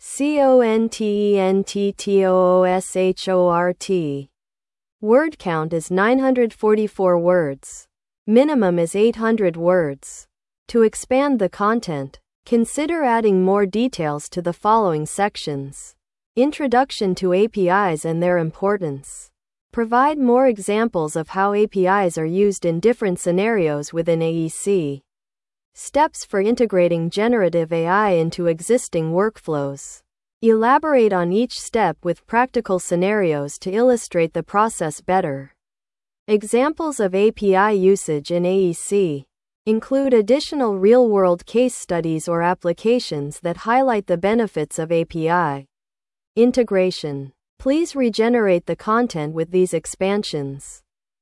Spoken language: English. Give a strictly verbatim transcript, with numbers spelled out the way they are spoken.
C-O-N-T-E-N-T-T-O-O-S-H-O-R-T. Word count is nine hundred forty-four words. Minimum is eight hundred words. To expand the content, consider adding more details to the following sections. Introduction to A P Is and their importance. Provide more examples of how A P Is are used in different scenarios within A E C. Steps for integrating generative A I into existing workflows. Elaborate on each step with practical scenarios to illustrate the process better. Examples of A P I usage in A E C. Include additional real-world case studies or applications that highlight the benefits of A P I. Integration. Please regenerate the content with these expansions.